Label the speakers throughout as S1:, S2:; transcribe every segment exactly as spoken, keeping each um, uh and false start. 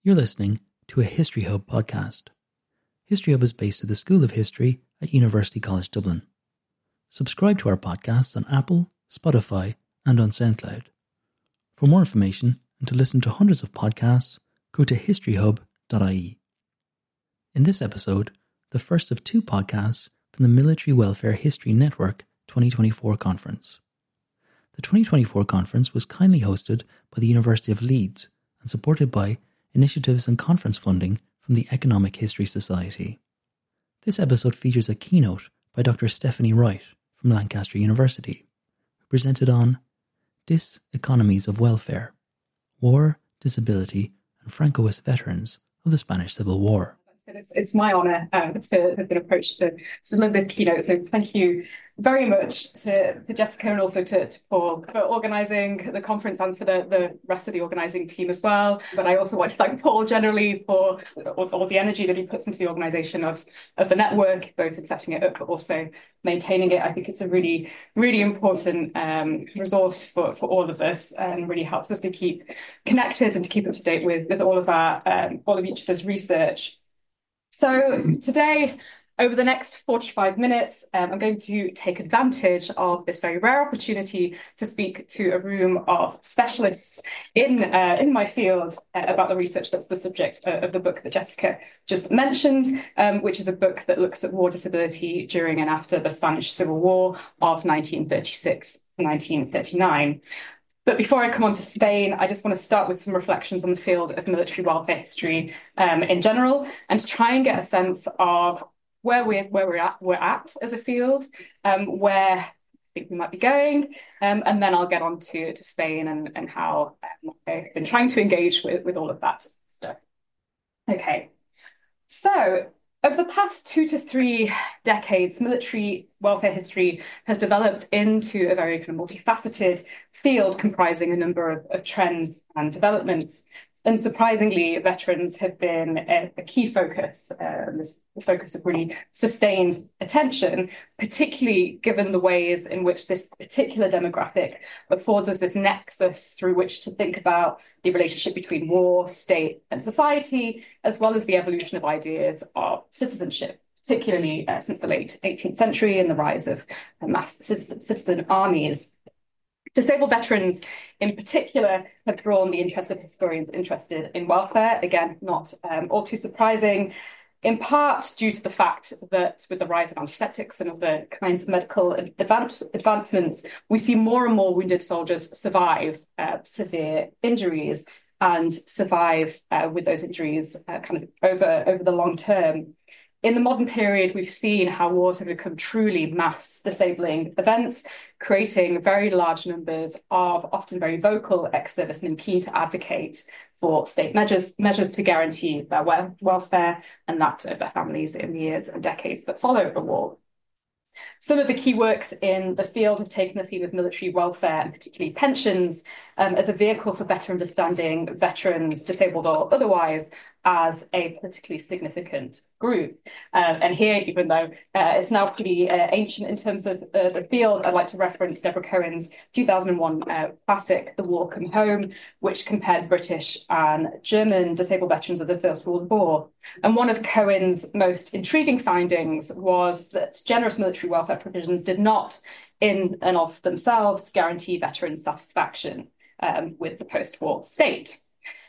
S1: You're listening to a History Hub podcast. History Hub is based at the School of History at University College Dublin. Subscribe to our podcasts on Apple, Spotify, and on SoundCloud. For more information and to listen to hundreds of podcasts, go to history hub dot I E. In this episode, the first of two podcasts from the Military Welfare History Network twenty twenty-four conference. The twenty twenty-four conference was kindly hosted by the University of Leeds and supported by initiatives and conference funding from the Economic History Society. This episode features a keynote by Doctor Stephanie Wright from Lancaster University, who presented on Diseconomies of Welfare, War, Disability and Francoist Veterans of the Spanish Civil War.
S2: It's, it's my honour uh, to have been approached to, to deliver this keynote, so thank you very much to, to Jessica and also to, to Paul for organising the conference and for the, the rest of the organising team as well. But I also want to thank Paul generally for all, all the energy that he puts into the organisation of, of the network, both in setting it up but also maintaining it. I think it's a really, really important um, resource for, for all of us and really helps us to keep connected and to keep up to date with, with all of our um, all of each other's research. So today, over the next forty-five minutes, um, I'm going to take advantage of this very rare opportunity to speak to a room of specialists in uh, in my field uh, about the research that's the subject uh, of the book that Jessica just mentioned, um, which is a book that looks at war disability during and after the Spanish Civil War of nineteen thirty-six to nineteen thirty-nine. But before I come on to Spain, I just want to start with some reflections on the field of military welfare history um, in general, and to try and get a sense of where we're where we're at we're at as a field, um, where I think we might be going, um, and then I'll get on to, to Spain and, and how um, I've been trying to engage with, with all of that stuff. Okay, so over the past two to three decades, military welfare history has developed into a very kind of multifaceted field comprising a number of, of trends and developments. And surprisingly, veterans have been a, a key focus, uh, this focus of really sustained attention, particularly given the ways in which this particular demographic affords us this nexus through which to think about the relationship between war, state, and society, as well as the evolution of ideas of citizenship, particularly uh, since the late eighteenth century and the rise of uh, mass citizen, citizen armies. Disabled veterans, in particular, have drawn the interest of historians interested in welfare. Again, not um, all too surprising, in part due to the fact that with the rise of antiseptics and of the kinds of medical advance advancements, we see more and more wounded soldiers survive uh, severe injuries and survive uh, with those injuries uh, kind of over, over the long term. In the modern period, we've seen how wars have become truly mass disabling events, creating very large numbers of often very vocal ex-servicemen keen to advocate for state measures, measures to guarantee their wel welfare and that of their families in the years and decades that followed the war. Some of the key works in the field have taken the theme of military welfare, and particularly pensions, um, as a vehicle for better understanding veterans, disabled or otherwise, as a politically significant group. Um, and here, even though uh, it's now pretty uh, ancient in terms of uh, the field, I'd like to reference Deborah Cohen's two thousand one uh, classic, The War Come Home, which compared British and German disabled veterans of the First World War. And one of Cohen's most intriguing findings was that generous military welfare provisions did not, in and of themselves, guarantee veterans' satisfaction um, with the post-war state.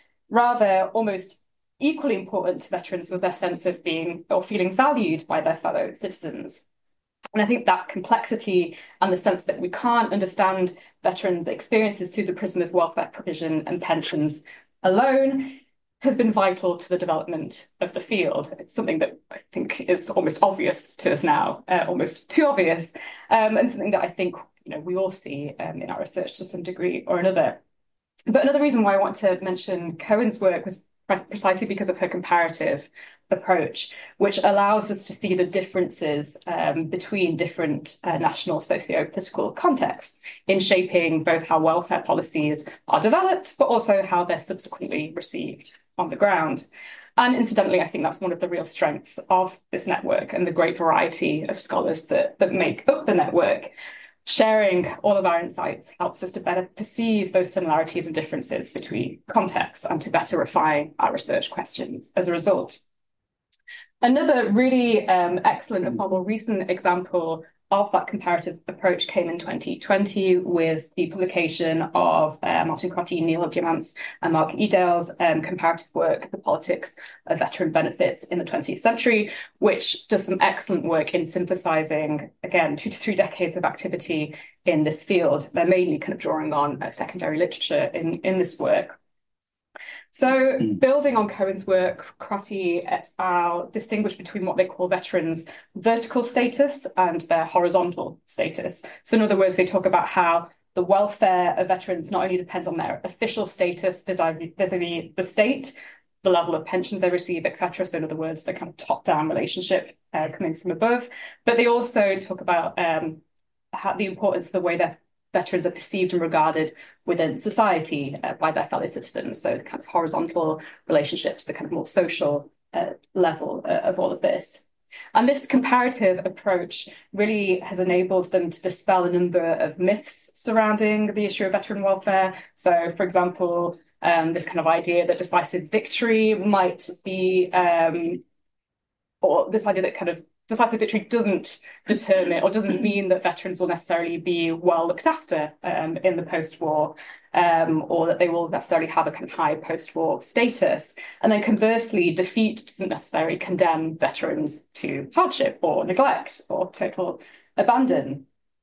S2: Rather, almost equally important to veterans was their sense of being or feeling valued by their fellow citizens. And I think that complexity and the sense that we can't understand veterans' experiences through the prism of welfare provision and pensions alone has been vital to the development of the field. It's something that I think is almost obvious to us now, uh, almost too obvious, um, and something that I think you know we all see um, in our research to some degree or another. But another reason why I want to mention Cohen's work was precisely because of her comparative approach, which allows us to see the differences um, between different uh, national socio-political contexts in shaping both how welfare policies are developed, but also how they're subsequently received on the ground. And incidentally, I think that's one of the real strengths of this network and the great variety of scholars that, that make up the network. Sharing all of our insights helps us to better perceive those similarities and differences between contexts and to better refine our research questions as a result. Another really um, excellent and far more recent example of that comparative approach came in twenty twenty with the publication of uh, Martin Crotty, Neil Diamant's and Mark Edale's um, comparative work, The Politics of Veteran Benefits in the twentieth century, which does some excellent work in synthesizing, again, two to three decades of activity in this field. They're mainly kind of drawing on uh, secondary literature in, in this work. So building on Cohen's work, Crotty et al. Distinguish between what they call veterans' vertical status and their horizontal status. So in other words, they talk about how the welfare of veterans not only depends on their official status vis-a-vis the state, the level of pensions they receive, et cetera. So in other words, the kind of top-down relationship uh, coming from above. But they also talk about um, how the importance of the way that veterans are perceived and regarded within society uh, by their fellow citizens. So the kind of horizontal relationships, the kind of more social uh, level uh, of all of this. And this comparative approach really has enabled them to dispel a number of myths surrounding the issue of veteran welfare. So, for example, um, this kind of idea that decisive victory might be, um, or this idea that kind of decisive victory doesn't determine or doesn't mean that veterans will necessarily be well looked after um, in the post-war, um, or that they will necessarily have a kind of high post-war status. And then conversely, defeat doesn't necessarily condemn veterans to hardship or neglect or total abandon.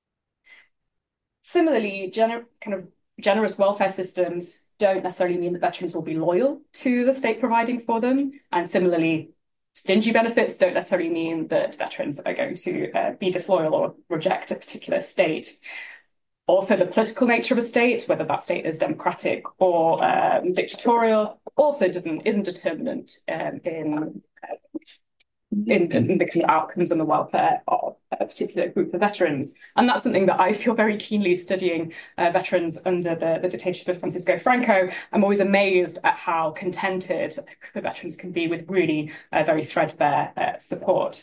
S2: Similarly, gener- kind of generous welfare systems don't necessarily mean that veterans will be loyal to the state providing for them. And similarly, stingy benefits don't necessarily mean that veterans are going to uh, be disloyal or reject a particular state. Also, the political nature of a state, whether that state is democratic or um, dictatorial, also doesn't isn't determinant um, in, uh, in, in the kind of outcomes and the welfare of a particular group of veterans. And that's something that I feel very keenly studying uh, veterans under the, the dictatorship of Francisco Franco. I'm always amazed at how contented the veterans can be with really uh, very threadbare uh, support.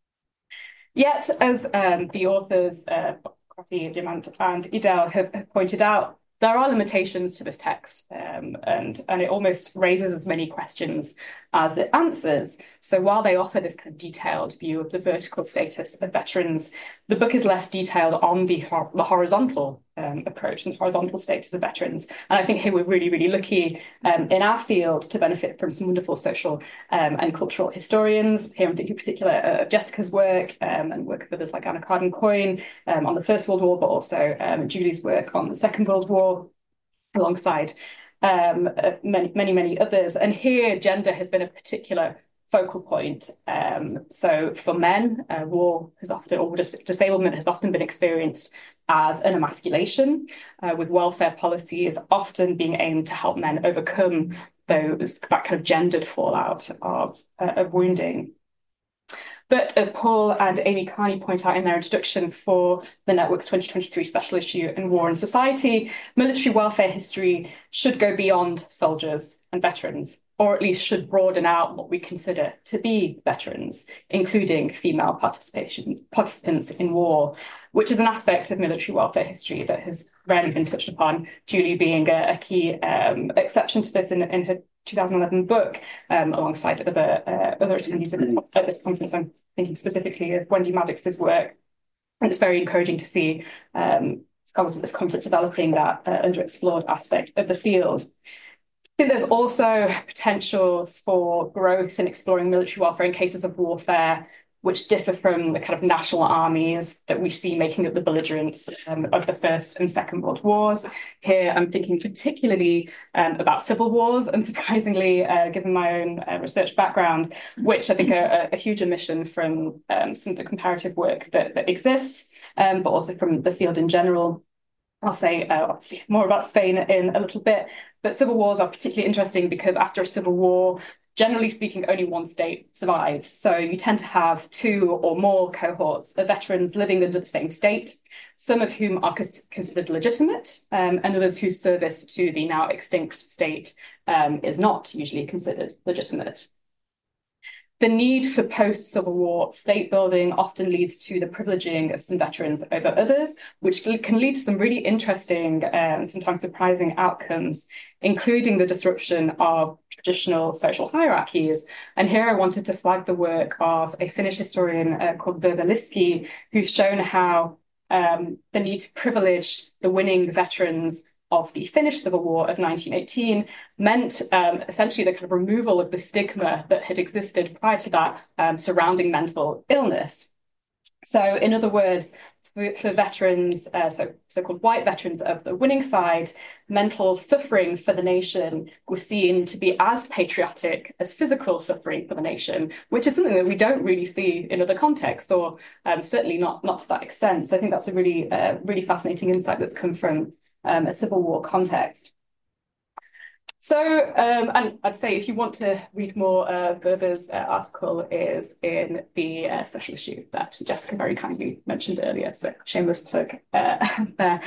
S2: Yet, as um, the authors, uh, Crotty, Diamant and Edale have, have pointed out, there are limitations to this text, um, and, and it almost raises as many questions as it answers. So while they offer this kind of detailed view of the vertical status of veterans, the book is less detailed on the, hor- the horizontal um, approach and the horizontal status of veterans. And I think here we're really, really lucky um, in our field to benefit from some wonderful social um, and cultural historians. Here I'm thinking in particular uh, of Jessica's work um, and work of others like Anna Carden-Coyne um, on the First World War, but also um, Julie's work on the Second World War, alongside um, uh, many, many, many others. And here, gender has been a particular focal point. Um, so for men, uh, war has often, or dis- disablement has often been experienced as an emasculation, uh, with welfare policies often being aimed to help men overcome those that kind of gendered fallout of, uh, of wounding. But as Paul and Amy Carney point out in their introduction for the Network's twenty twenty-three special issue in War and Society, military welfare history should go beyond soldiers and veterans, or at least should broaden out what we consider to be veterans, including female participation participants in war, which is an aspect of military welfare history that has rarely been touched upon, Julie being a, a key um, exception to this in, in her two thousand eleven book, um, alongside other uh, other attendees at, at this conference. I'm thinking specifically of Wendy Maddox's work. And it's very encouraging to see um, scholars at this conference developing that uh, underexplored aspect of the field. I think there's also potential for growth in exploring military welfare in cases of warfare which differ from the kind of national armies that we see making up the belligerents um, of the First and Second World Wars. Here, I'm thinking particularly um, about civil wars, unsurprisingly, uh, given my own uh, research background, which I think are a, a huge omission from um, some of the comparative work that, that exists, um, but also from the field in general. I'll say uh, obviously more about Spain in a little bit, but civil wars are particularly interesting because after a civil war, generally speaking, only one state survives. So you tend to have two or more cohorts of veterans living under the same state, some of whom are considered legitimate, um, and others whose service to the now extinct state um, is not usually considered legitimate. the need for post-Civil War state building often leads to the privileging of some veterans over others, which can lead to some really interesting and um, sometimes surprising outcomes, including the disruption of traditional social hierarchies. And here I wanted to flag the work of a Finnish historian uh, called Virva Liski, who's shown how um, the need to privilege the winning veterans of the Finnish Civil War of nineteen eighteen meant um, essentially the kind of removal of the stigma that had existed prior to that um, surrounding mental illness. So in other words, for, for veterans, uh, so so-called white veterans of the winning side, mental suffering for the nation was seen to be as patriotic as physical suffering for the nation, which is something that we don't really see in other contexts, or um, certainly not, not to that extent. So I think that's a really, uh, really fascinating insight that's come from Um, a Civil War context. So, um, and I'd say if you want to read more, uh, Virva's uh, article is in the uh, special issue that Jessica very kindly mentioned earlier, so shameless plug uh, there.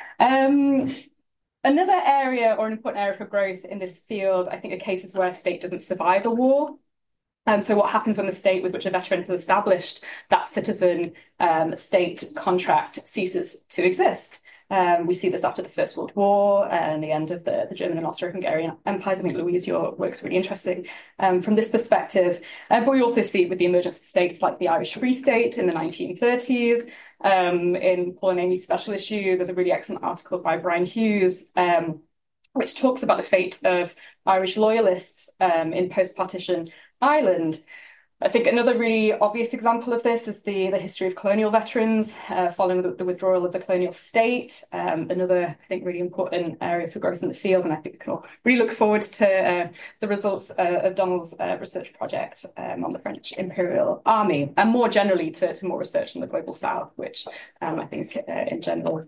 S2: Um, another area or an important area for growth in this field, I think, are cases where a state doesn't survive a war. Um, so what happens when the state with which a veteran has established that citizen um, state contract ceases to exist? Um, we see this after the First World War and the end of the, the German and Austro-Hungarian empires. I think, Louise, your work's really interesting um, from this perspective. Uh, but we also see it with the emergence of states like the Irish Free State in the nineteen thirties. Um, in Paul and Amy's special issue, there's a really excellent article by Brian Hughes, um, which talks about the fate of Irish loyalists um, in post-partition Ireland. I think another really obvious example of this is the, the history of colonial veterans uh, following the, the withdrawal of the colonial state. Um, another, I think, really important area for growth in the field, and I think we can all really look forward to uh, the results uh, of Donald's uh, research project um, on the French Imperial Army, and more generally to, to more research on the Global South, which um, I think uh, in general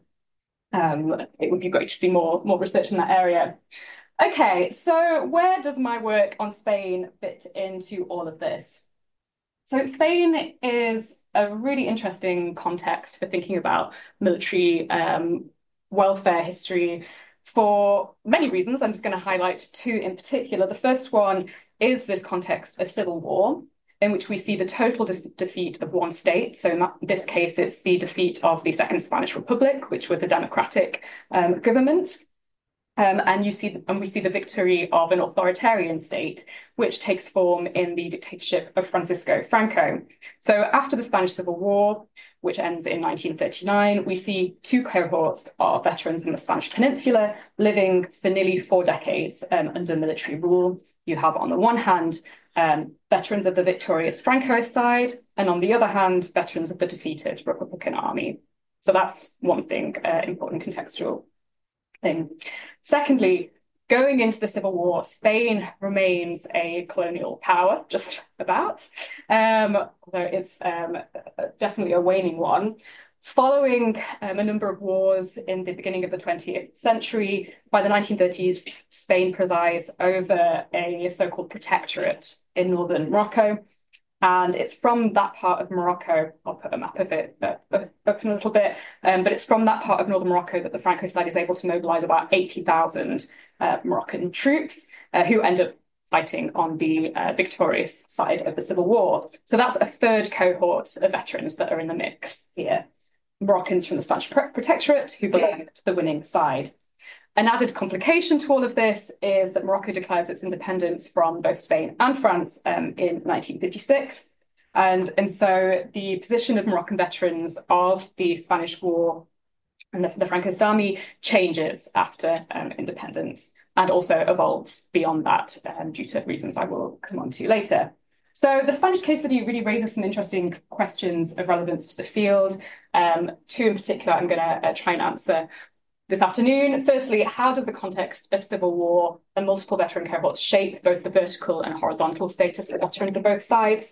S2: um, it would be great to see more, more research in that area. Okay, so where does my work on Spain fit into all of this? So Spain is a really interesting context for thinking about military um, welfare history for many reasons. I'm just going to highlight two in particular. The first one is this context of civil war, in which we see the total defeat of one state. So in that, this case, it's the defeat of the Second Spanish Republic, which was a democratic um, government. Um, and you see, and we see the victory of an authoritarian state, which takes form in the dictatorship of Francisco Franco. So after the Spanish Civil War, which ends in nineteen thirty-nine, we see two cohorts of veterans from the Spanish Peninsula living for nearly four decades um, under military rule. You have, on the one hand, um, veterans of the victorious Francoist side, and on the other hand, veterans of the defeated Republican Army. So that's one thing, uh, important contextual thing. Secondly, going into the Civil War, Spain remains a colonial power, just about, um, although it's um, definitely a waning one. Following um, a number of wars in the beginning of the twentieth century, by the nineteen thirties, Spain presides over a so-called protectorate in northern Morocco. And it's from that part of Morocco, I'll put a map of it uh, up in a little bit, um, but it's from that part of northern Morocco that the Franco side is able to mobilize about eighty thousand uh, Moroccan troops uh, who end up fighting on the uh, victorious side of the Civil War. So that's a third cohort of veterans that are in the mix here. Moroccans from the Spanish Protectorate who belong to the winning side. An added complication to all of this is that Morocco declares its independence from both Spain and France um, in nineteen fifty-six. And, and so the position of Moroccan veterans of the Spanish War and the, the Francoist army changes after um, independence and also evolves beyond that um, due to reasons I will come on to later. So the Spanish case study really raises some interesting questions of relevance to the field. Um, two in particular I'm going to uh, try and answer this afternoon. Firstly, how does the context of civil war and multiple veteran cohorts shape both the vertical and horizontal status of veterans of both sides?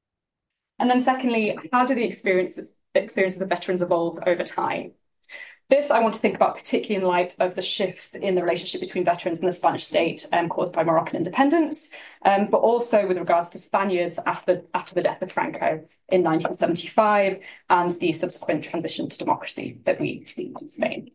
S2: And then secondly, how do the experiences, the experiences of veterans evolve over time? This I want to think about particularly in light of the shifts in the relationship between veterans and the Spanish state um, caused by Moroccan independence, um, but also with regards to Spaniards after, after the death of Franco in nineteen seventy-five and the subsequent transition to democracy that we see in Spain.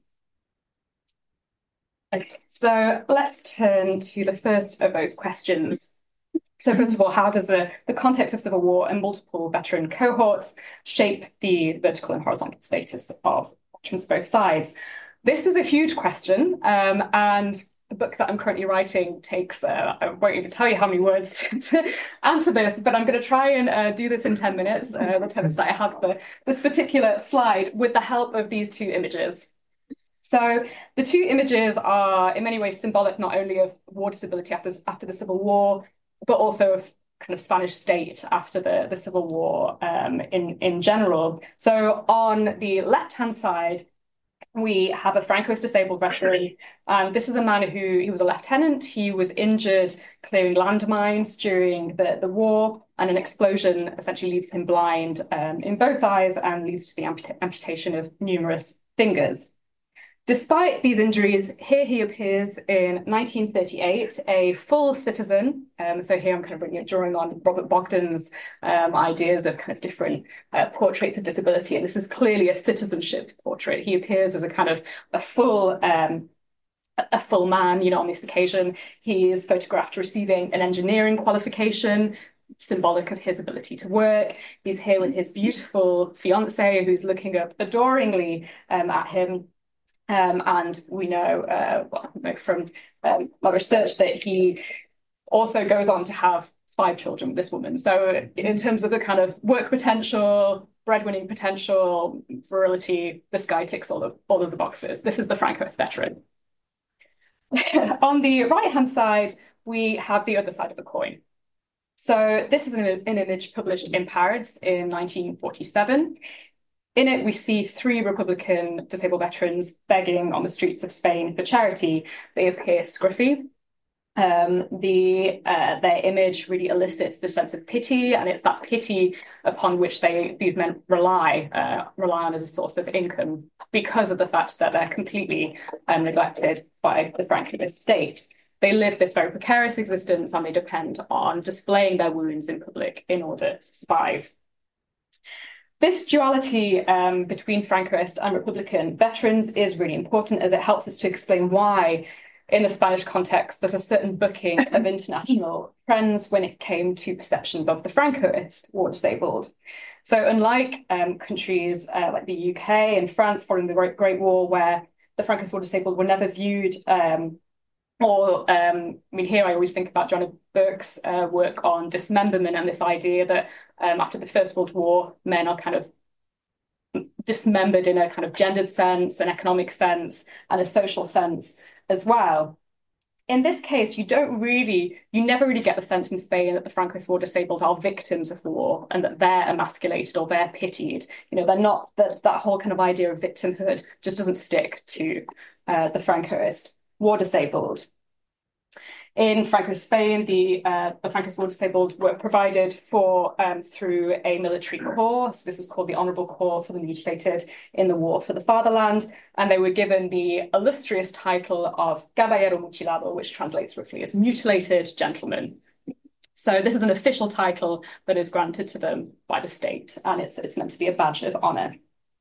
S2: Okay, so let's turn to the first of those questions. So first of all, how does the, the context of civil war and multiple veteran cohorts shape the vertical and horizontal status of veterans of both sides? This is a huge question, um, and the book that I'm currently writing takes, uh, I won't even tell you how many words to, to answer this, but I'm going to try and uh, do this in ten minutes, uh, the ten minutes that I have for this particular slide, with the help of these two images. So the two images are in many ways symbolic not only of war disability after, after the Civil War, but also of kind of Spanish state after the, the Civil War um, in, in general. So on the left-hand side, we have a Francoist disabled veteran. Um, this is a man who, he was a lieutenant. He was injured clearing landmines during the, the war, and an explosion essentially leaves him blind um, in both eyes and leads to the amput amputation of numerous fingers. Despite these injuries, here he appears in nineteen thirty-eight, a full citizen. Um, so here I'm kind of bringing, drawing on Robert Bogdan's um, ideas of kind of different uh, portraits of disability. And this is clearly a citizenship portrait. He appears as a kind of a full, um, a full man, you know, on this occasion. He is photographed receiving an engineering qualification, symbolic of his ability to work. He's here with his beautiful fiancée, who's looking up adoringly um, at him. Um, and we know, uh, well, from um, my research that he also goes on to have five children with this woman. So in terms of the kind of work potential, breadwinning potential, virility, this guy ticks all of, all of the boxes. This is the Francoist veteran. On the right-hand side, we have the other side of the coin. So this is an, an image published in Paris in nineteen forty-seven. In it, we see three Republican disabled veterans begging on the streets of Spain for charity. They appear scruffy. Um, the, uh, their image really elicits the sense of pity, and it's that pity upon which they, these men rely, uh, rely on as a source of income because of the fact that they're completely um, neglected by the Francoist state. They live this very precarious existence, and they depend on displaying their wounds in public in order to survive. This duality um, between Francoist and Republican veterans is really important, as it helps us to explain why, in the Spanish context, there's a certain booking of international trends when it came to perceptions of the Francoist war disabled. So unlike um, countries uh, like the U K and France following the Great, Great War, where the Francoist war disabled were never viewed um, Or, um, I mean, here I always think about Joanna Burke's uh, work on dismemberment and this idea that um, after the First World War, men are kind of dismembered in a kind of gendered sense, an economic sense, and a social sense as well. In this case, you don't really, you never really get the sense in Spain that the Francoist war disabled are victims of the war and that they're emasculated or they're pitied. You know, they're not, that, that whole kind of idea of victimhood just doesn't stick to uh, the Francoist war disabled. In Francoist Spain, the, uh, the Francoist war disabled were provided for um, through a military corps. So this was called the Honourable Corps for the Mutilated in the War for the Fatherland. And they were given the illustrious title of Caballero Mutilado, which translates roughly as mutilated gentleman. So this is an official title that is granted to them by the state, and it's, it's meant to be a badge of honour.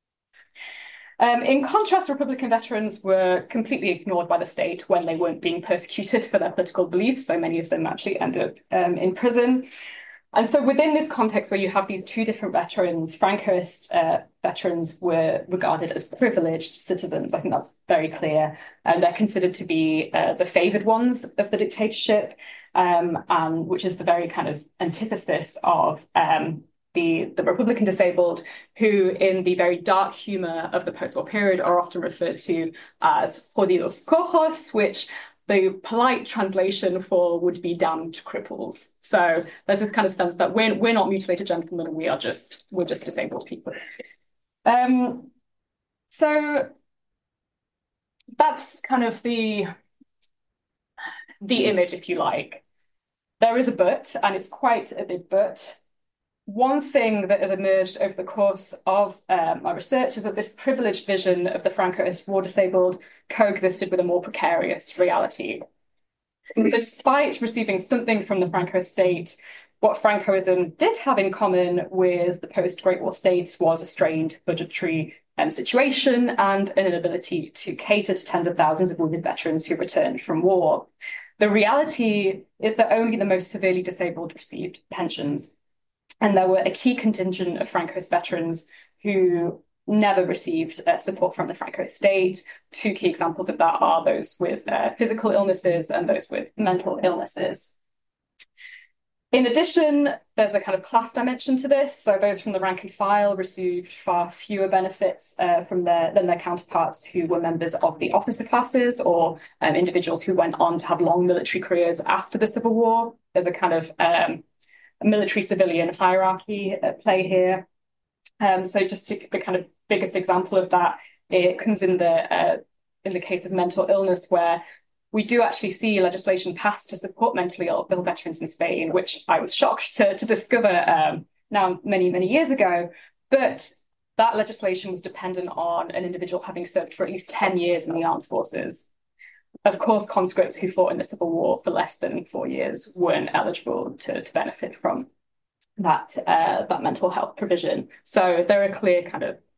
S2: Um, in contrast, Republican veterans were completely ignored by the state when they weren't being persecuted for their political beliefs. So many of them actually ended up um, in prison. And so within this context where you have these two different veterans, Francoist uh, veterans were regarded as privileged citizens. I think that's very clear. And they're considered to be uh, the favoured ones of the dictatorship, um, and which is the very kind of antithesis of um, The, the Republican disabled, who in the very dark humour of the post-war period are often referred to as jodidos cojos, which the polite translation for would be damned cripples. So there's this kind of sense that we're, we're not mutilated gentlemen, we are just, we're just disabled people. Um, so that's kind of the, the image, if you like. There is a but, and it's quite a big but. One thing that has emerged over the course of um, my research is that this privileged vision of the Francoist war disabled coexisted with a more precarious reality. So despite receiving something from the Franco state, what Francoism did have in common with the post-Great War states was a strained budgetary um, situation and an inability to cater to tens of thousands of wounded veterans who returned from war. The reality is that only the most severely disabled received pensions. And there were a key contingent of Francoist veterans who never received uh, support from the Franco state. Two key examples of that are those with uh, physical illnesses and those with mental illnesses. In addition, there's a kind of class dimension to this. So those from the rank and file received far fewer benefits uh, from their, than their counterparts who were members of the officer classes or um, individuals who went on to have long military careers after the Civil War. There's a kind of um, military-civilian hierarchy at play here. Um, so just to, the kind of biggest example of that, it comes in the uh, in the case of mental illness, where we do actually see legislation passed to support mentally ill, ill veterans in Spain, which I was shocked to, to discover um, now many, many years ago. But that legislation was dependent on an individual having served for at least ten years in the armed forces. Of course, conscripts who fought in the Civil War for less than four years weren't eligible to, to benefit from that, uh, that mental health provision. So there are clear kind of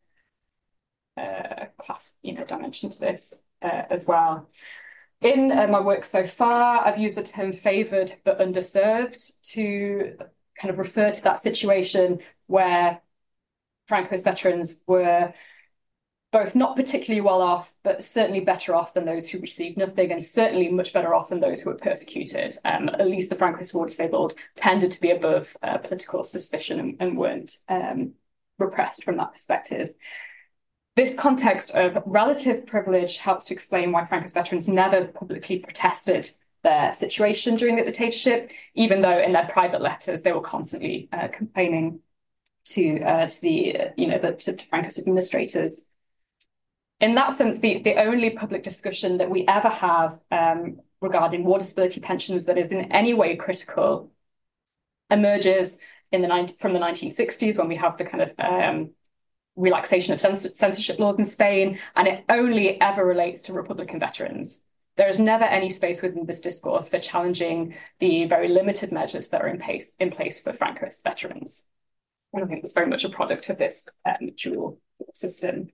S2: uh, class, you know, dimension to this uh, as well. In uh, my work so far, I've used the term favoured but underserved to kind of refer to that situation where Francoist veterans were both not particularly well off, but certainly better off than those who received nothing, and certainly much better off than those who were persecuted. Um, at least the Francoist war disabled tended to be above uh, political suspicion and, and weren't um, repressed from that perspective. This context of relative privilege helps to explain why Francoist veterans never publicly protested their situation during the dictatorship, even though in their private letters they were constantly uh, complaining to uh, to the uh, you know the to, to Francoist administrators. In that sense, the the only public discussion that we ever have um, regarding war disability pensions that is in any way critical emerges in the from the nineteen sixties, when we have the kind of um, relaxation of censorship laws in Spain, and it only ever relates to Republican veterans. There is never any space within this discourse for challenging the very limited measures that are in place, in place for Francoist veterans. And I think it's very much a product of this um, dual system.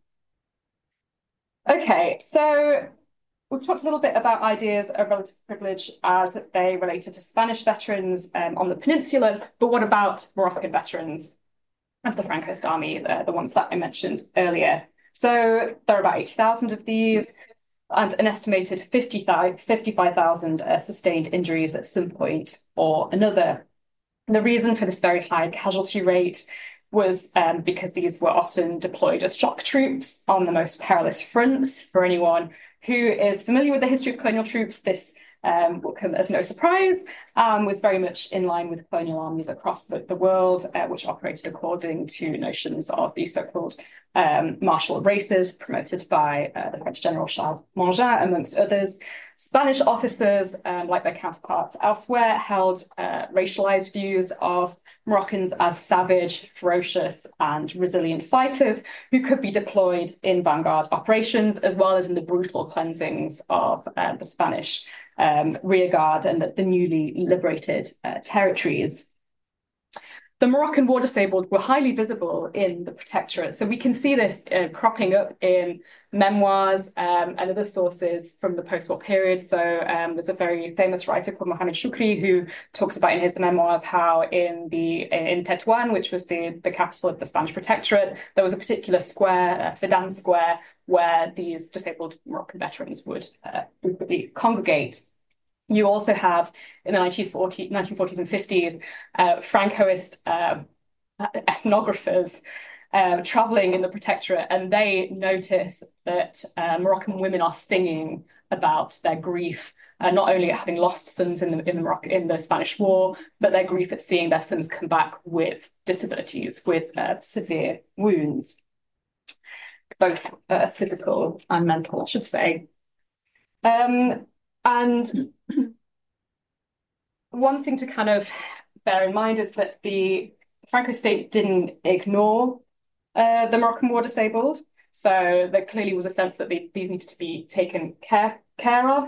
S2: Okay, so we've talked a little bit about ideas of relative privilege as they related to Spanish veterans um, on the peninsula, but what about Moroccan veterans of the Francoist army, uh, the ones that I mentioned earlier? So there are about eighty thousand of these, and an estimated fifty-five thousand uh, sustained injuries at some point or another. And the reason for this very high casualty rate was um, because these were often deployed as shock troops on the most perilous fronts. For anyone who is familiar with the history of colonial troops, this um, will come as no surprise, um, was very much in line with colonial armies across the, the world, uh, which operated according to notions of the so-called um, martial races promoted by uh, the French general Charles Mangin, amongst others. Spanish officers, um, like their counterparts elsewhere, held uh, racialized views of Moroccans as savage, ferocious, and resilient fighters who could be deployed in vanguard operations, as well as in the brutal cleansings of uh, the Spanish um, rearguard and the, the newly liberated uh, territories. The Moroccan war disabled were highly visible in the protectorate. So we can see this uh, cropping up in memoirs um, and other sources from the post-war period. So um, there's a very famous writer called Mohamed Choukri who talks about in his memoirs how in the in Tetuan, which was the, the capital of the Spanish protectorate, there was a particular square, uh, Fedan Square, where these disabled Moroccan veterans would uh, frequently congregate. You also have, in the nineteen forties and fifties, uh, Francoist uh, ethnographers uh, traveling in the protectorate, and they notice that uh, Moroccan women are singing about their grief, uh, not only at having lost sons in the, in, the Morocco, in the Spanish War, but their grief at seeing their sons come back with disabilities, with uh, severe wounds, both uh, physical and mental, I should say. Um, and one thing to kind of bear in mind is that the Franco state didn't ignore uh, the Moroccan war disabled. So there clearly was a sense that they, these needed to be taken care, care of.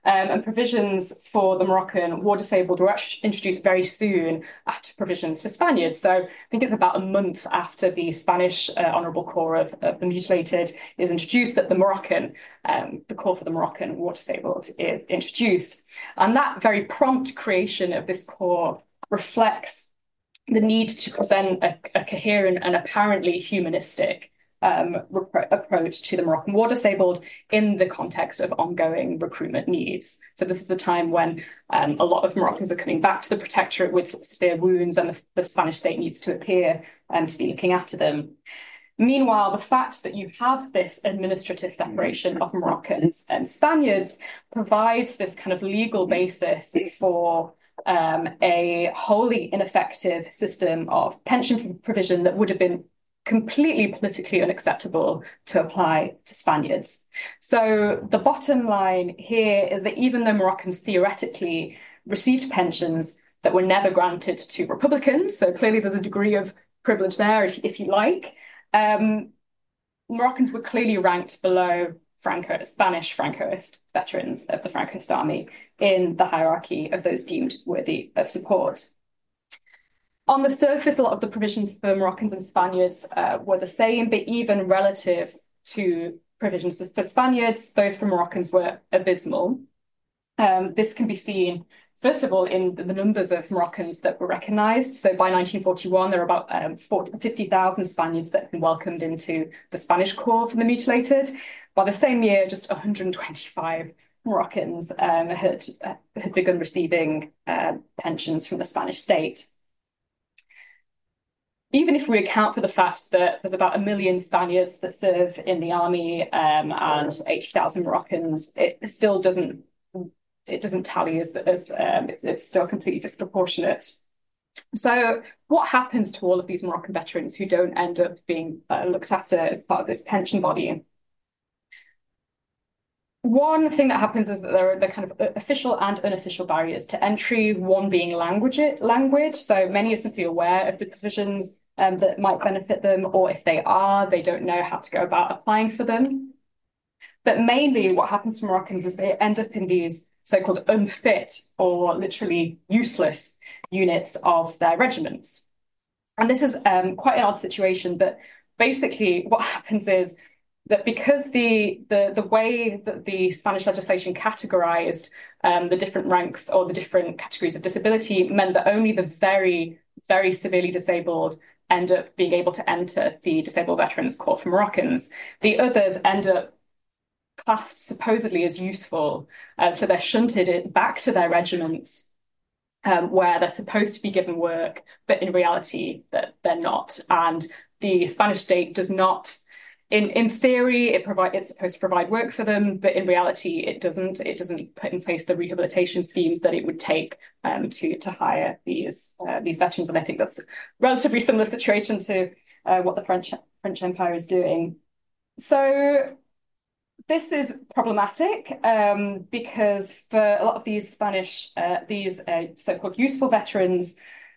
S2: Um, and provisions for the Moroccan war disabled were actually introduced very soon after provisions for Spaniards. So I think it's about a month after the Spanish uh, Honourable Corps of, of the Mutilated is introduced that the Moroccan, um, the Corps for the Moroccan war disabled is introduced. And that very prompt creation of this corps reflects the need to present a, a coherent and apparently humanistic Um, approach to the Moroccan war disabled in the context of ongoing recruitment needs. So this is the time when um, a lot of Moroccans are coming back to the protectorate with severe wounds, and the, the Spanish state needs to appear and to be looking after them. Meanwhile, the fact that you have this administrative separation of Moroccans and Spaniards provides this kind of legal basis for um, a wholly ineffective system of pension provision that would have been completely politically unacceptable to apply to Spaniards. So the bottom line here is that even though Moroccans theoretically received pensions that were never granted to Republicans, so clearly there's a degree of privilege there, if, if you like, um, Moroccans were clearly ranked below Franco, Spanish Francoist veterans of the Francoist army in the hierarchy of those deemed worthy of support. On the surface, a lot of the provisions for Moroccans and Spaniards uh, were the same, but even relative to provisions for Spaniards, those for Moroccans were abysmal. Um, this can be seen, first of all, in the numbers of Moroccans that were recognised. So by nineteen forty-one, there were about um, fifty thousand Spaniards that had been welcomed into the Spanish Corps for the Mutilated. By the same year, just one hundred twenty-five Moroccans um, had, uh, had begun receiving uh, pensions from the Spanish state. Even if we account for the fact that there's about a million Spaniards that serve in the army um, and eighty thousand Moroccans, it still doesn't it doesn't tally as, as um, it's, it's still completely disproportionate. So what happens to all of these Moroccan veterans who don't end up being uh, looked after as part of this pension body? One thing that happens is that there are the kind of official and unofficial barriers to entry, one being language. language. So many are simply aware of the provisions um, that might benefit them, or if they are, they don't know how to go about applying for them. But mainly what happens to Moroccans is they end up in these so-called unfit or literally useless units of their regiments. And this is um, quite an odd situation, but basically what happens is that because the, the, the way that the Spanish legislation categorized um, the different ranks or the different categories of disability meant that only the very, very severely disabled end up being able to enter the Disabled Veterans Corps for Moroccans. The others end up classed supposedly as useful, uh, so they're shunted back to their regiments um, where they're supposed to be given work, but in reality that they're not. And the Spanish state does not In in theory, it provide it's supposed to provide work for them, but in reality, it doesn't. It doesn't put in place the rehabilitation schemes that it would take um, to to hire these uh, these veterans. And I think that's a relatively similar situation to uh, what the French French Empire is doing. So this is problematic um, because for a lot of these Spanish uh, these uh, so-called useful veterans,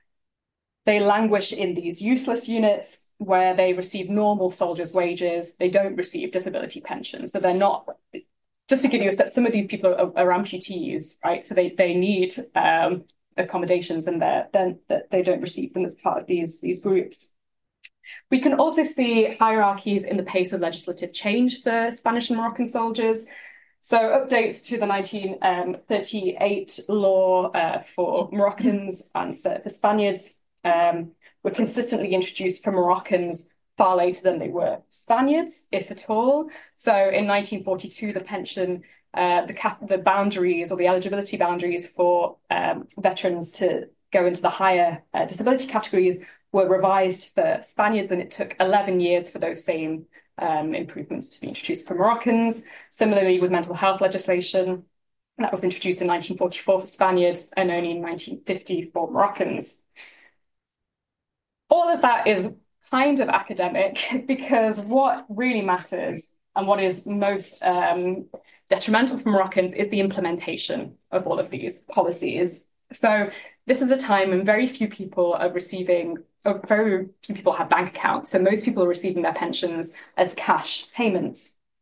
S2: they languish in these useless units where they receive normal soldiers' wages. They don't receive disability pensions. So they're not, just to give you a sense, some of these people are, are amputees, right? So they, they need um, accommodations and they're, then they don't receive them as part of these, these groups. We can also see hierarchies in the pace of legislative change for Spanish and Moroccan soldiers. So updates to the nineteen thirty-eight law uh, for Moroccans and for, for Spaniards um, were consistently introduced for Moroccans far later than they were Spaniards, if at all. So in nineteen forty-two, the pension, uh, the, cap- the boundaries or the eligibility boundaries for um, veterans to go into the higher uh, disability categories were revised for Spaniards, and it took eleven years for those same um, improvements to be introduced for Moroccans. Similarly, with mental health legislation, that was introduced in nineteen forty-four for Spaniards and only in nineteen fifty for Moroccans. All of that is kind of academic because what really matters and what is most um, detrimental for Moroccans is the implementation of all of these policies. So this is a time when very few people are receiving, or very few people have bank accounts. So most people are receiving their pensions as cash payments.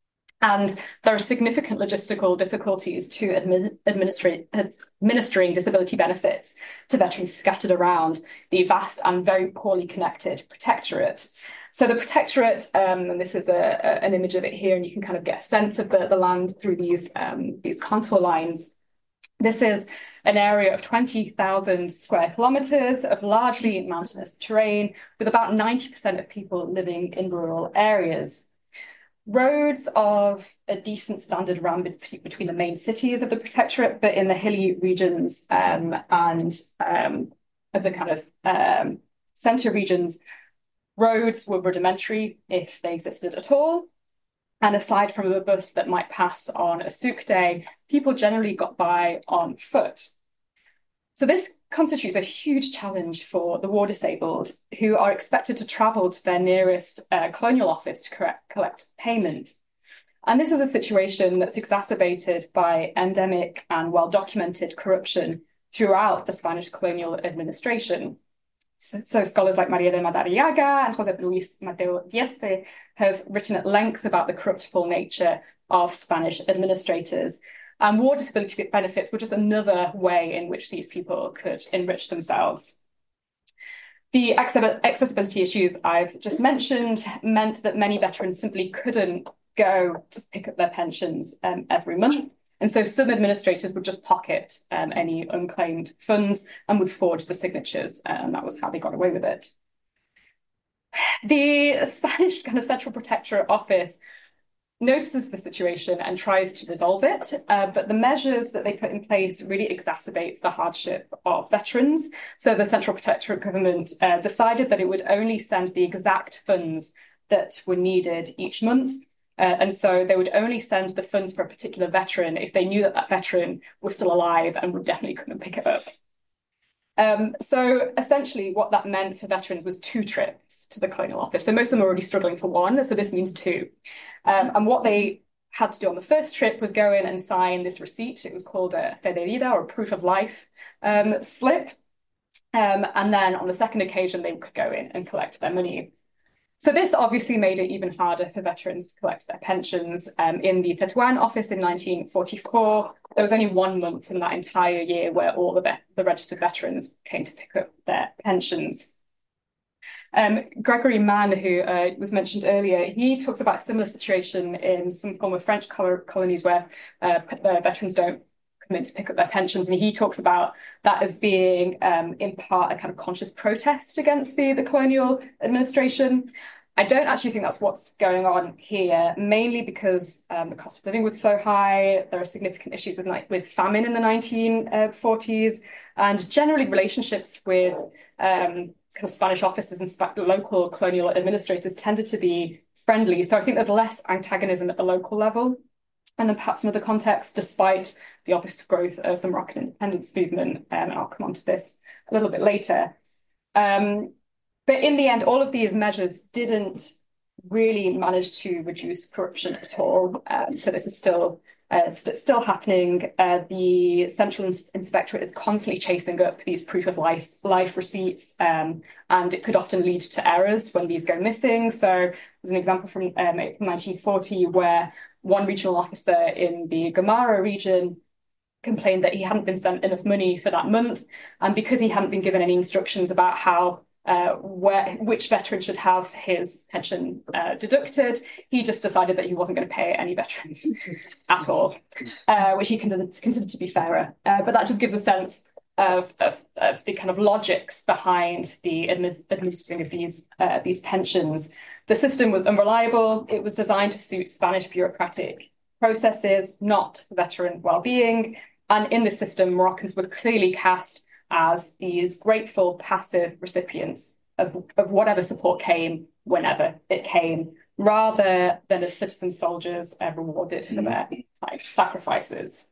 S2: And there are significant logistical difficulties to admi administra administering disability benefits to veterans scattered around the vast and very poorly connected protectorate. So the protectorate, um, and this is a, a, an image of it here, and you can kind of get a sense of the, the land through these, um, these contour lines. This is an area of twenty thousand square kilometers of largely mountainous terrain, with about ninety percent of people living in rural areas. Roads of a decent standard run between the main cities of the protectorate, but in the hilly regions um, and um, of the kind of um, centre regions, roads were rudimentary if they existed at all. And aside from a bus that might pass on a souk day, people generally got by on foot. So this constitutes a huge challenge for the war disabled, who are expected to travel to their nearest uh, colonial office to correct, collect payment. And this is a situation that's exacerbated by endemic and well-documented corruption throughout the Spanish colonial administration. So, so scholars like María de Madariaga and José Luis Mateo Dieste have written at length about the corruptible nature of Spanish administrators. And war disability benefits were just another way in which these people could enrich themselves. The accessibility issues I've just mentioned meant that many veterans simply couldn't go to pick up their pensions um, every month. And so some administrators would just pocket um, any unclaimed funds and would forge the signatures, and that was how they got away with it. The Spanish kind of Central Protectorate Office notices the situation and tries to resolve it, uh, but the measures that they put in place really exacerbates the hardship of veterans. So the Central Protectorate government uh, decided that it would only send the exact funds that were needed each month. Uh, and so they would only send the funds for a particular veteran if they knew that that veteran was still alive and would definitely come and pick it up. Um, so essentially what that meant for veterans was two trips to the colonial office. So most of them were already struggling for one, so this means two. Um, and what they had to do on the first trip was go in and sign this receipt. It was called a fe de vida, or a proof of life um, slip. Um, and then on the second occasion, they could go in and collect their money. So this obviously made it even harder for veterans to collect their pensions. Um, in the Tetuan office in nineteen forty-four, there was only one month in that entire year where all the, the registered veterans came to pick up their pensions. Um, Gregory Mann, who uh, was mentioned earlier, he talks about a similar situation in some former French colonies where uh, uh, veterans don't come in to pick up their pensions. And he talks about that as being, um, in part, a kind of conscious protest against the, the colonial administration. I don't actually think that's what's going on here, mainly because um, the cost of living was so high. There are significant issues with, like, with famine in the nineteen forties, and generally relationships with um, kind of Spanish officers and sp local colonial administrators tended to be friendly. So I think there's less antagonism at the local level. And then perhaps another context, despite the obvious growth of the Moroccan independence movement, um, and I'll come on to this a little bit later. Um, but in the end, all of these measures didn't really manage to reduce corruption at all. Um, so this is still uh, st still happening. Uh, the Central Ins Inspectorate is constantly chasing up these proof of life, life receipts, um, and it could often lead to errors when these go missing. So there's an example from um, nineteen forty where one regional officer in the Gamara region complained that he hadn't been sent enough money for that month. And because he hadn't been given any instructions about how, uh, where, which veteran should have his pension uh, deducted, he just decided that he wasn't going to pay any veterans at all, uh, which he considered, considered to be fairer. Uh, but that just gives a sense of, of, of the kind of logics behind the admi administering of these, uh, these pensions. The system was unreliable. It was designed to suit Spanish bureaucratic processes, not veteran well-being. And in this system, Moroccans were clearly cast as these grateful, passive recipients of, of whatever support came whenever it came, rather than as citizen soldiers uh, rewarded for their like, sacrifices.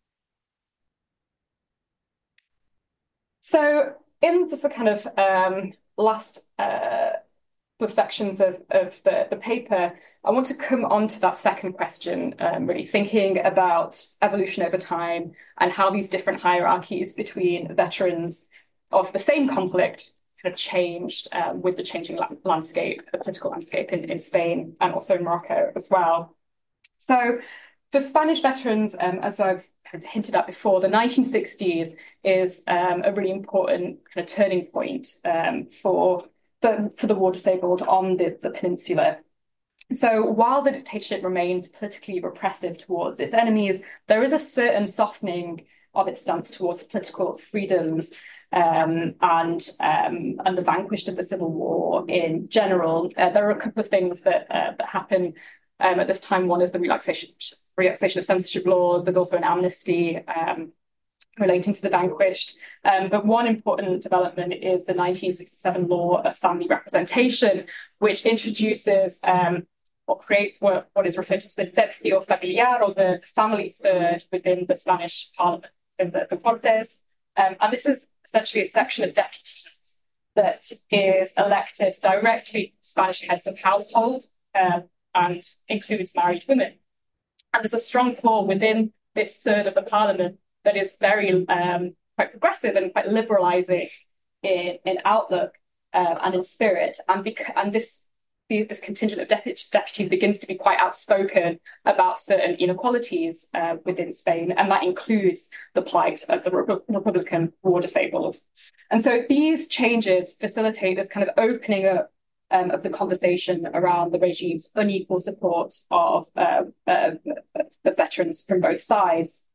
S2: So in just the kind of um, last uh, the sections of, of the, the paper, I want to come on to that second question, um, really thinking about evolution over time and how these different hierarchies between veterans of the same conflict kind of changed um, with the changing la landscape, the political landscape in, in Spain and also in Morocco as well. So for Spanish veterans, um, as I've kind of hinted at before, the nineteen sixties is um, a really important kind of turning point um, for, the, for the war disabled on the, the peninsula. So while the dictatorship remains politically repressive towards its enemies, there is a certain softening of its stance towards political freedoms um, and um, and the vanquished of the Civil War in general. Uh, there are a couple of things that uh, that happen um, at this time. One is the relaxation relaxation of censorship laws. There's also an amnesty um, relating to the vanquished. Um, but one important development is the nineteen sixty-seven law of family representation, which introduces um, or creates what, what is referred to as the tercio familiar, or the family third within the Spanish parliament, in the, the Cortes. Um, and this is essentially a section of deputies that is elected directly from Spanish heads of household um, and includes married women. And there's a strong clause within this third of the parliament that is very um, quite progressive and quite liberalising in, in outlook uh, and in spirit. And, bec- and this this contingent of deputies deputy begins to be quite outspoken about certain inequalities uh, within Spain, and that includes the plight of the Re- Republican war disabled. And so these changes facilitate this kind of opening up um, of the conversation around the regime's unequal support of uh, uh, the veterans from both sides.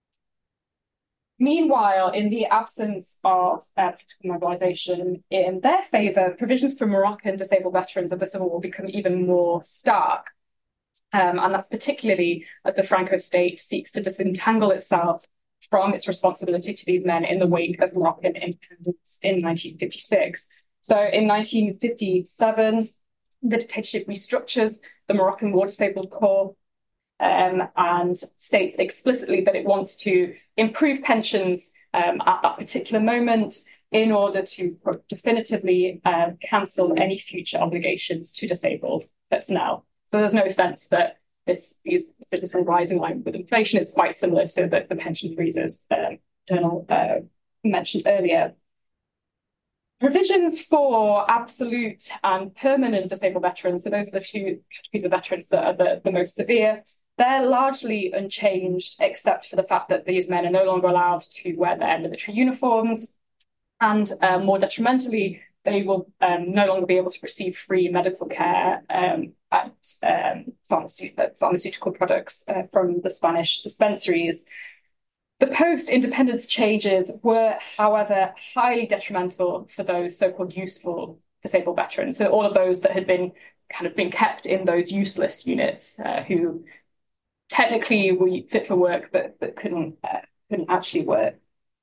S2: Meanwhile, in the absence of uh, political mobilisation in their favour, provisions for Moroccan disabled veterans of the Civil War become even more stark. Um, and that's particularly as the Franco state seeks to disentangle itself from its responsibility to these men in the wake of Moroccan independence in nineteen fifty-six. So in nineteen fifty-seven, the dictatorship restructures the Moroccan War Disabled Corps Um, and states explicitly that it wants to improve pensions um, at that particular moment in order to definitively uh, cancel any future obligations to disabled personnel. So there's no sense that this these figures will rise in line with inflation. It's quite similar to the, the pension freezes that Journal uh, mentioned earlier. Provisions for absolute and permanent disabled veterans, so those are the two categories of veterans that are the, the most severe, they're largely unchanged, except for the fact that these men are no longer allowed to wear their military uniforms. And uh, more detrimentally, they will um, no longer be able to receive free medical care um, at um, pharmaceutical, pharmaceutical products uh, from the Spanish dispensaries. The post-independence changes were, however, highly detrimental for those so-called useful disabled veterans. So all of those that had been kind of been kept in those useless units uh, who technically were fit for work, but, but couldn't, uh, couldn't actually work.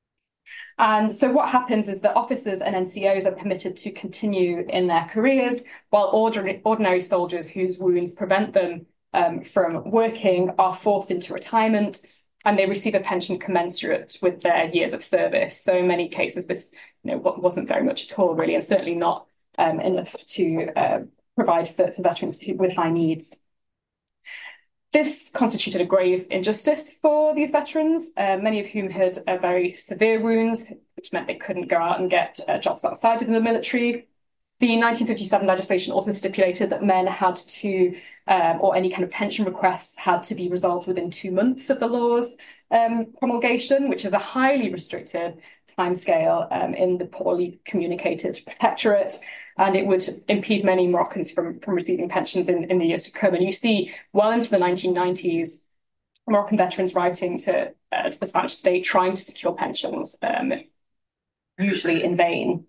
S2: And so what happens is that officers and N C Os are permitted to continue in their careers, while ordinary, ordinary soldiers whose wounds prevent them um, from working are forced into retirement, and they receive a pension commensurate with their years of service. So in many cases, this you know, wasn't very much at all, really, and certainly not um, enough to uh, provide for, for veterans who, with high needs. This constituted a grave injustice for these veterans, uh, many of whom had uh, very severe wounds, which meant they couldn't go out and get uh, jobs outside of the military. The nineteen fifty-seven legislation also stipulated that men had to, um, or any kind of pension requests had to be resolved within two months of the law's um, promulgation, which is a highly restricted timescale um, in the poorly communicated protectorate. And it would impede many Moroccans from, from receiving pensions in, in the years to come. And you see well into the nineteen nineties, Moroccan veterans writing to, uh, to the Spanish state trying to secure pensions, um, usually in vain.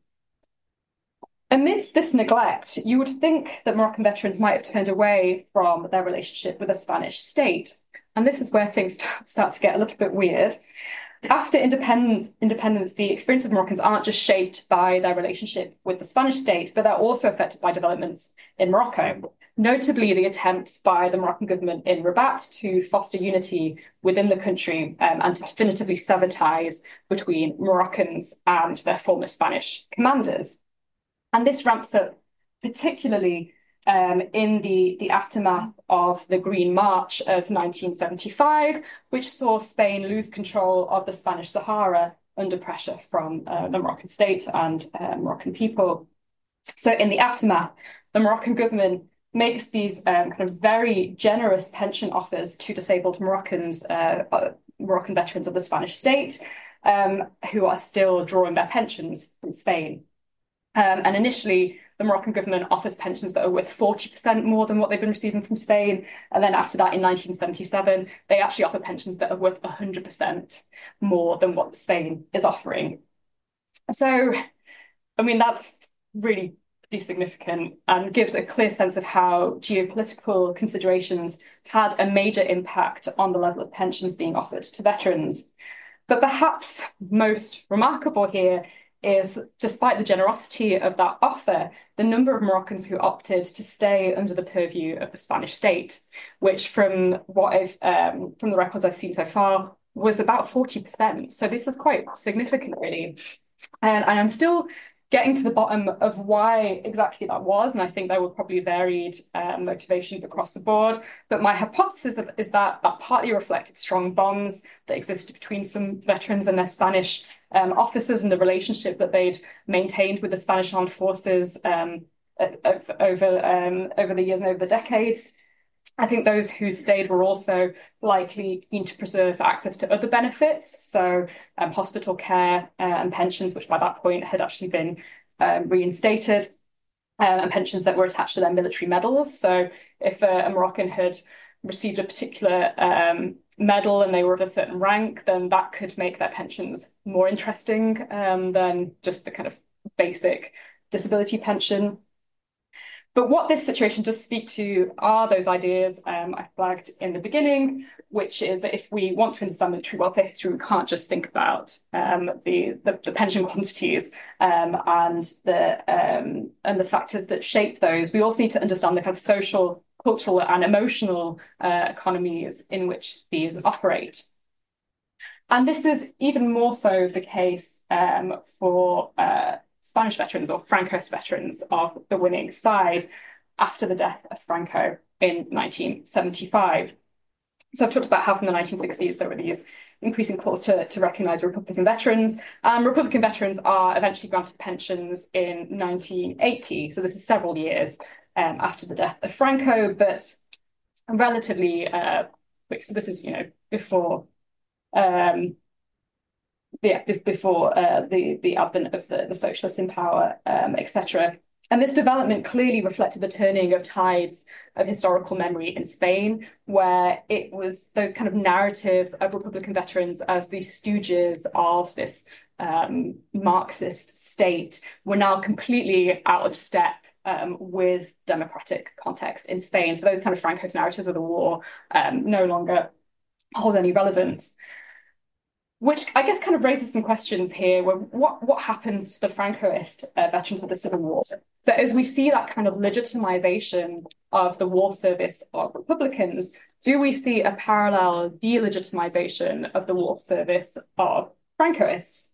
S2: Amidst this neglect, you would think that Moroccan veterans might have turned away from their relationship with the Spanish state. And this is where things start to get a little bit weird. After independence, independence, the experience of Moroccans aren't just shaped by their relationship with the Spanish state, but they're also affected by developments in Morocco, notably the attempts by the Moroccan government in Rabat to foster unity within the country um, and to definitively sever ties between Moroccans and their former Spanish commanders. And this ramps up particularly Um, in the, the aftermath of the Green March of nineteen seventy-five, which saw Spain lose control of the Spanish Sahara under pressure from uh, the Moroccan state and uh, Moroccan people. So in the aftermath, the Moroccan government makes these um, kind of very generous pension offers to disabled Moroccans, uh, Moroccan veterans of the Spanish state, um, who are still drawing their pensions from Spain. Um, and initially, the Moroccan government offers pensions that are worth forty percent more than what they've been receiving from Spain. And then after that, in nineteen seventy-seven, they actually offer pensions that are worth one hundred percent more than what Spain is offering. So, I mean, that's really pretty significant and gives a clear sense of how geopolitical considerations had a major impact on the level of pensions being offered to veterans. But perhaps most remarkable here is, despite the generosity of that offer, the number of Moroccans who opted to stay under the purview of the Spanish state, which from what I've um, from the records I've seen so far was about forty percent. So this is quite significant, really. And, and I'm still getting to the bottom of why exactly that was, and I think there were probably varied um, motivations across the board. But my hypothesis is that that partly reflected strong bonds that existed between some veterans and their Spanish um, officers, and the relationship that they'd maintained with the Spanish armed forces um, over um, over the years and over the decades. I think those who stayed were also likely keen to preserve access to other benefits, so um, hospital care uh, and pensions, which by that point had actually been um, reinstated, uh, and pensions that were attached to their military medals. So if a, a Moroccan had received a particular um, medal and they were of a certain rank, then that could make their pensions more interesting um, than just the kind of basic disability pension. But what this situation does speak to are those ideas um, I flagged in the beginning, which is that if we want to understand military welfare history, we can't just think about um, the, the, the pension quantities um, and the um, and the factors that shape those. We also need to understand the kind of social, cultural, and emotional uh, economies in which these operate. And this is even more so the case um, for uh, Spanish veterans or Francoist veterans of the winning side after the death of Franco in nineteen seventy-five. So I've talked about how from the nineteen sixties there were these increasing calls to, to recognise Republican veterans. Um, Republican veterans are eventually granted pensions in nineteen eighty. So this is several years um, after the death of Franco, but relatively uh, quick. So this is, you know, before um, yeah, before uh, the, the advent of the, the socialists in power, um, et cetera. And this development clearly reflected the turning of tides of historical memory in Spain, where it was those kind of narratives of Republican veterans as the stooges of this um, Marxist state were now completely out of step um, with democratic context in Spain. So those kind of Francoist narratives of the war um, no longer hold any relevance. Which I guess kind of raises some questions here. Where what, what happens to the Francoist uh, veterans of the Civil War? So as we see that kind of legitimization of the war service of Republicans, do we see a parallel delegitimization of the war service of Francoists?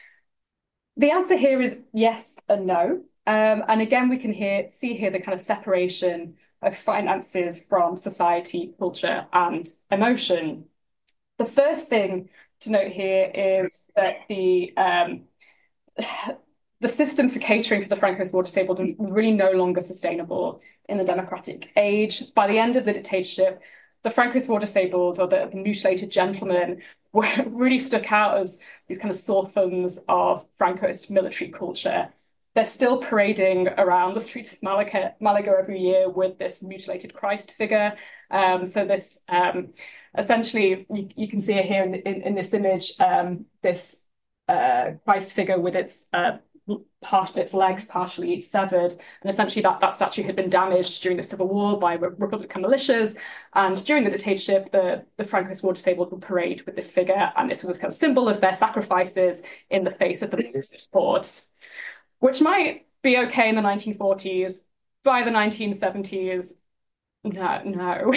S2: The answer here is yes and no. Um, and again, we can hear, see here the kind of separation of finances from society, culture, and emotion. The first thing to note here is that the um, the system for catering for the Francoist war disabled was really no longer sustainable in the democratic age. By the end of the dictatorship, the Francoist war disabled, or the, the mutilated gentlemen, were really stuck out as these kind of sore thumbs of Francoist military culture. They're still parading around the streets of Malaga, Malaga every year with this mutilated Christ figure. Um, so this um, essentially, you, you can see it here in, in, in this image, um, this uh, Christ figure with its uh, part of its legs partially severed. And essentially that, that statue had been damaged during the Civil War by re Republican militias. And during the dictatorship, the, the Francoist war disabled would parade with this figure. And this was a kind of symbol of their sacrifices in the face of the Marxist hordes, which might be okay in the nineteen forties. By the nineteen seventies, no, no.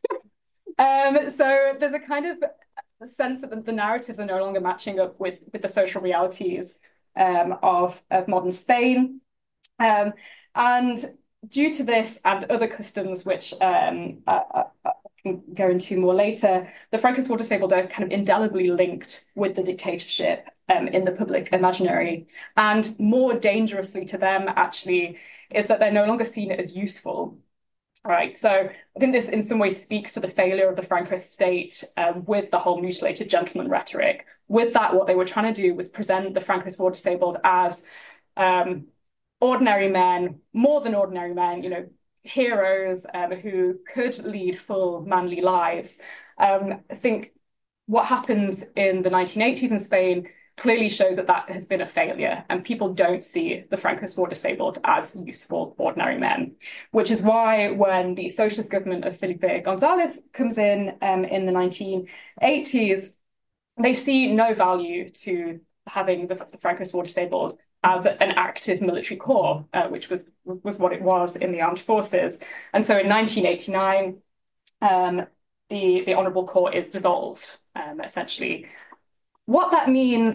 S2: um, so there's a kind of sense that the, the narratives are no longer matching up with, with the social realities um, of, of modern Spain. Um, and due to this and other customs, which um, I, I can go into more later, the Francoist war disabled are kind of indelibly linked with the dictatorship Um, in the public imaginary. And more dangerously to them, actually, is that they're no longer seen as useful. Right, so I think this in some ways speaks to the failure of the Franco state um, with the whole mutilated gentleman rhetoric. With that, what they were trying to do was present the Francoist war disabled as um, ordinary men, more than ordinary men, you know, heroes um, who could lead full manly lives. Um, I think what happens in the nineteen eighties in Spain clearly shows that that has been a failure, and people don't see the Francoist war disabled as useful ordinary men, which is why when the socialist government of Felipe González comes in um, in the nineteen eighties, they see no value to having the, the Francoist war disabled as an active military corps, uh, which was was what it was in the armed forces. And so in nineteen eighty-nine, um, the, the Honourable Court is dissolved, um, essentially. What that means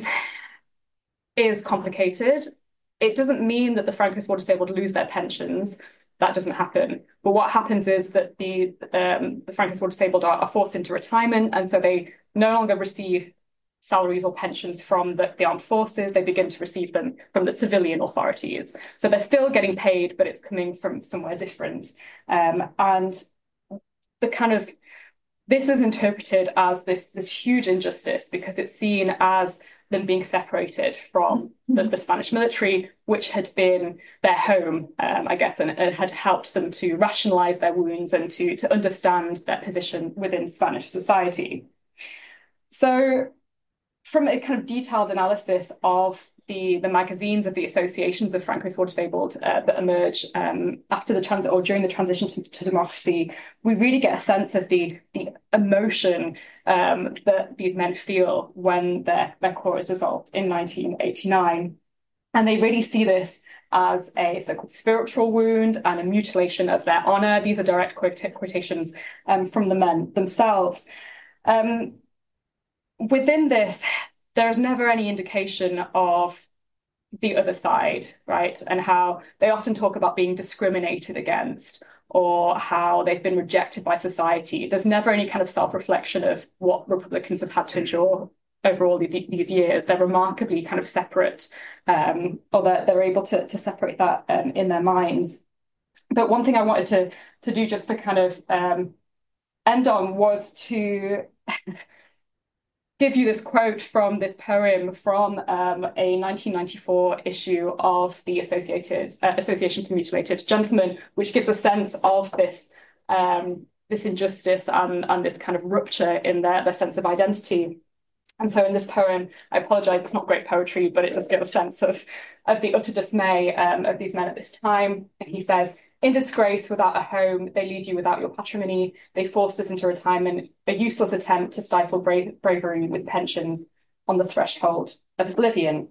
S2: is complicated. It doesn't mean that the Francoist war disabled lose their pensions. That doesn't happen. But what happens is that the, um, the Francoist war disabled are, are forced into retirement, and so they no longer receive salaries or pensions from the, the armed forces. They begin to receive them from the civilian authorities. So they're still getting paid, but it's coming from somewhere different. Um, and the kind of This is interpreted as this, this huge injustice because it's seen as them being separated from the, the Spanish military, which had been their home, um, I guess, and, and had helped them to rationalize their wounds and to, to understand their position within Spanish society. So from a kind of detailed analysis of the, the magazines of the associations of Francoist war disabled uh, that emerge um, after the transit or during the transition to, to democracy, we really get a sense of the, the emotion um, that these men feel when their, their corps is dissolved in nineteen eighty-nine. And they really see this as a so-called spiritual wound and a mutilation of their honor. These are direct quote- quotations um, from the men themselves. Um, within this, there's never any indication of the other side, right? And how they often talk about being discriminated against or how they've been rejected by society. There's never any kind of self-reflection of what Republicans have had to endure over all the, these years. They're remarkably kind of separate, um, or they're, they're able to, to separate that um, in their minds. But one thing I wanted to, to do just to kind of um, end on was to give you this quote from this poem from um, a nineteen ninety-four issue of the Associated uh, Association for Mutilated Gentlemen, which gives a sense of this um, this injustice and, and this kind of rupture in their, their sense of identity. And so in this poem, I apologize, it's not great poetry, but it does give a sense of, of the utter dismay um, of these men at this time. And he says, "In disgrace, without a home, they leave you without your patrimony. They forced us into retirement, a useless attempt to stifle bra- bravery with pensions on the threshold of oblivion."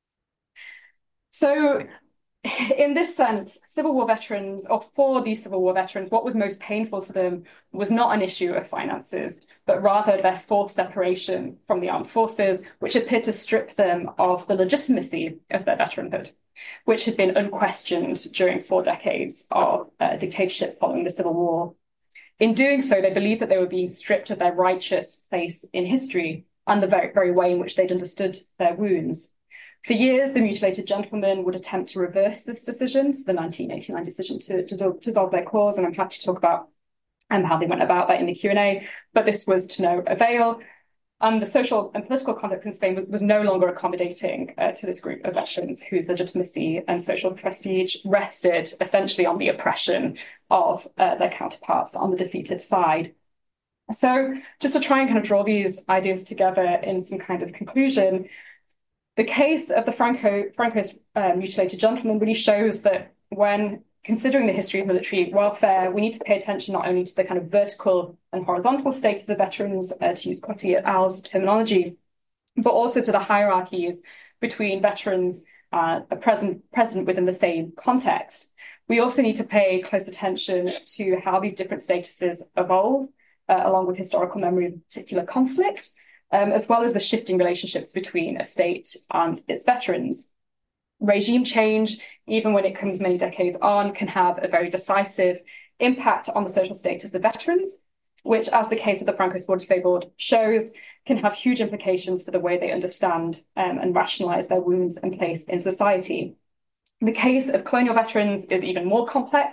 S2: So in this sense, Civil War veterans, or for these Civil War veterans, what was most painful to them was not an issue of finances, but rather their forced separation from the armed forces, which appeared to strip them of the legitimacy of their veteranhood, which had been unquestioned during four decades of uh, dictatorship following the Civil War. In doing so, they believed that they were being stripped of their righteous place in history and the very, very way in which they'd understood their wounds. For years, the mutilated gentlemen would attempt to reverse this decision, so the nineteen eighty-nine decision to, to dissolve their corps, and I'm happy to talk about um, how they went about that in the Q and A, but this was to no avail. And the social and political context in Spain was, was no longer accommodating uh, to this group of veterans whose legitimacy and social prestige rested essentially on the oppression of uh, their counterparts on the defeated side. So just to try and kind of draw these ideas together in some kind of conclusion, the case of the Franco, Francoist uh, mutilated gentleman really shows that when considering the history of military welfare, we need to pay attention not only to the kind of vertical and horizontal status of veterans, uh, to use Coty et al.'s terminology, but also to the hierarchies between veterans uh, present, present within the same context. We also need to pay close attention to how these different statuses evolve, uh, along with historical memory of particular conflict, um, as well as the shifting relationships between a state and its veterans. Regime change, even when it comes many decades on, can have a very decisive impact on the social status of veterans, which, as the case of the Francoist war disabled shows, can have huge implications for the way they understand um, and rationalize their wounds and place in society. The case of colonial veterans is even more complex,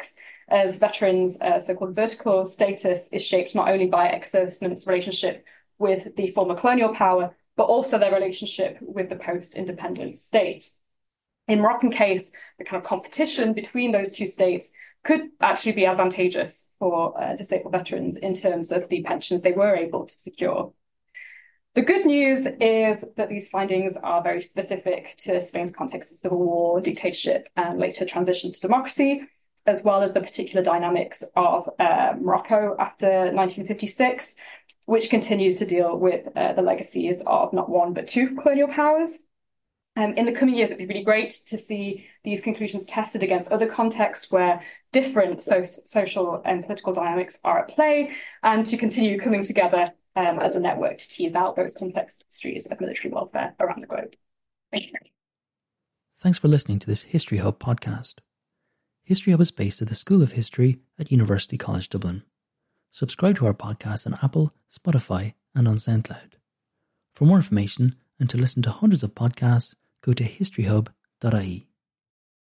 S2: as veterans' uh, so-called vertical status is shaped not only by ex-servicemen's relationship with the former colonial power, but also their relationship with the post-independent state. In the Moroccan case, the kind of competition between those two states could actually be advantageous for uh, disabled veterans in terms of the pensions they were able to secure. The good news is that these findings are very specific to Spain's context of civil war, dictatorship, and later transition to democracy, as well as the particular dynamics of uh, Morocco after nineteen fifty-six, which continues to deal with uh, the legacies of not one but two colonial powers. Um, in the coming years, it'd be really great to see these conclusions tested against other contexts where different so social and political dynamics are at play, and to continue coming together um, as a network to tease out those complex histories of military welfare around the globe. Thank you.
S1: Thanks for listening to this History Hub podcast. History Hub is based at the School of History at University College Dublin. Subscribe to our podcast on Apple, Spotify, and on SoundCloud. For more information and to listen to hundreds of podcasts, go to history hub dot I E.